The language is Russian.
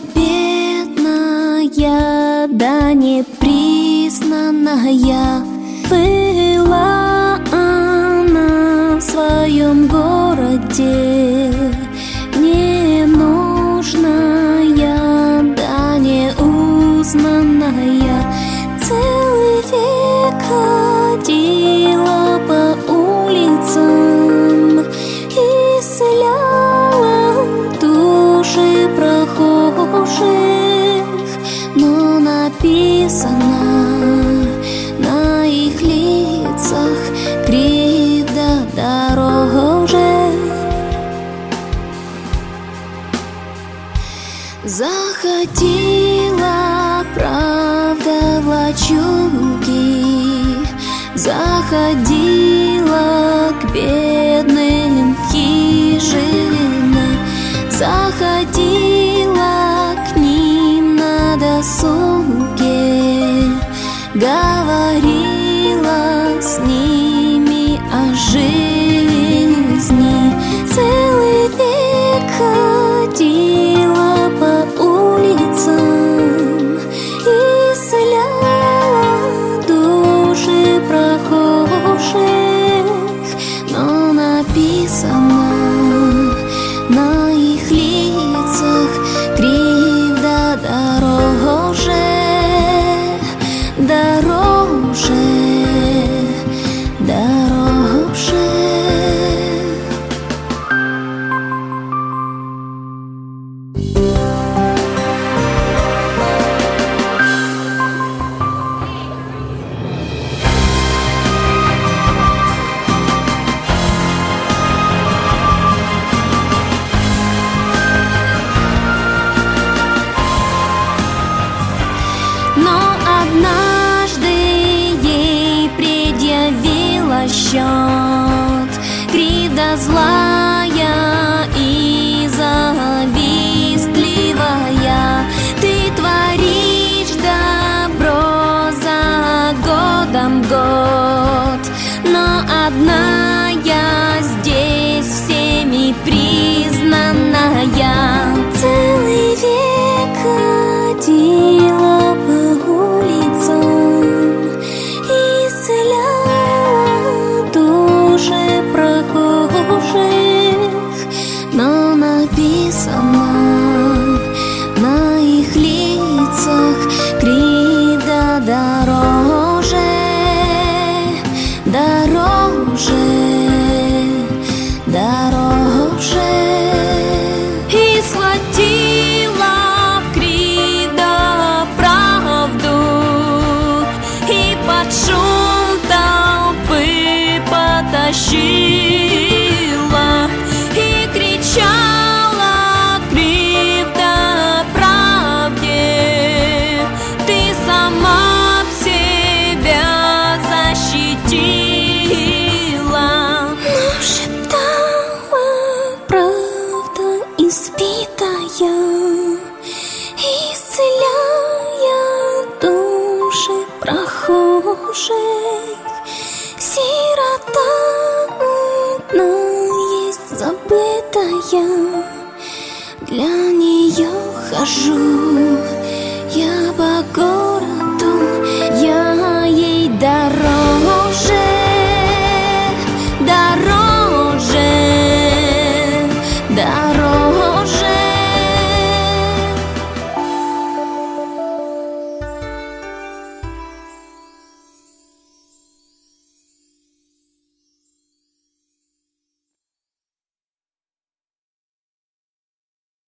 бедная, да непризнанная, была она в своем городе, ненужная, да неузнанная. Целый век ходила по улицам, исцеляла души прохожих, но написано на их лицах кривда дороже. Заходила правда в лачуги, заходила к бедным в хижины, заходила к ним на досуге, говорила с ними о жизни. Целый век ходила по улицам, исцеляла души прохожих, но написано на их лицах кривда дороже, дороже, дороже. Но однажды ей предъявила счет кривда злая и завистливая. Ты творишь добро за годом год, но одна я здесь всеми признанная. Целый век ходила по улицам, исцеляла души прохожих, но написано на их лицах кривда дороже, дороже, дороже. И схватила кривда правду, и под шум толпы потащила, и кричала кривда правде: ты сама б себя защитила. Но шептала правда избитая, исцеляя души прохожих. Сирота одна есть забытая, для нее хожу я по городу, я ей дорога.